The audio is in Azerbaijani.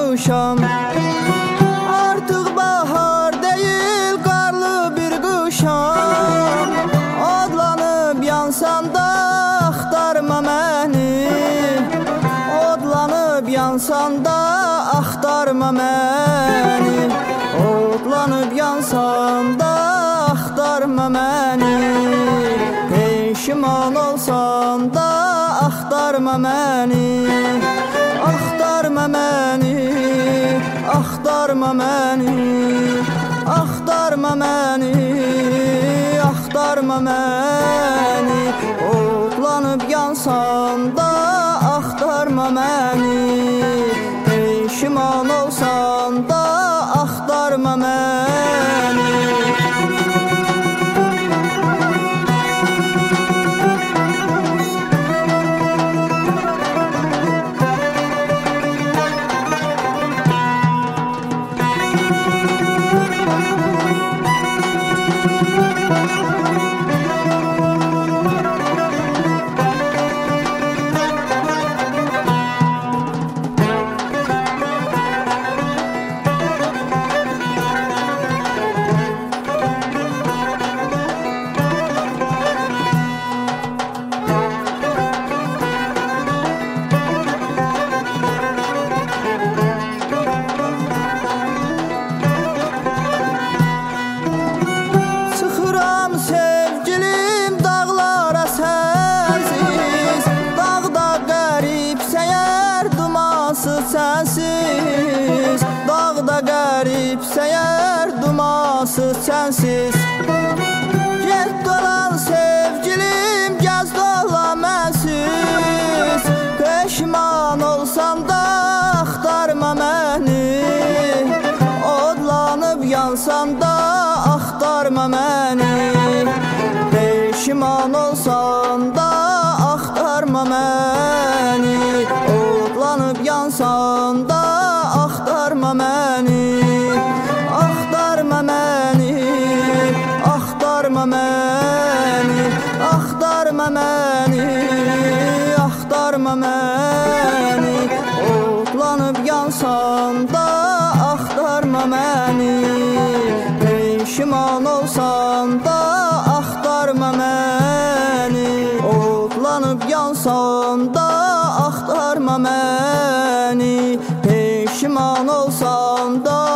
quşam. Artıq bahar deyil, qarlı bir quşam. Odlanıb yansan da axtarma məni, odlanıb yansan da axtarma məni, odlanıb yansan da axtarma məni. Peşiman olsan da axtarma məni, axtarma məni, axtarma məni, axtarma məni, axtarma məni. Odlanıb yansan da axtarma məni, peşiman olsan da axtarma məni. Sənsiz, dağda qərib səyər, dumasız sənsiz. Get dolan sevgilim, gəz dola mənsiz. Peşman olsan da axtarma məni, odlanıb yansan da axtarma məni. Peşman olsan da axtarma məni, odlanıb yansan da axtarma məni, axtarma məni, axtarma məni, axtarma məni, axtarma məni. Odlanıb yansan da axtarma məni, peşiman olsan da axtarma məni, odlanıb yansan da axtarma məni, peşiman olsan da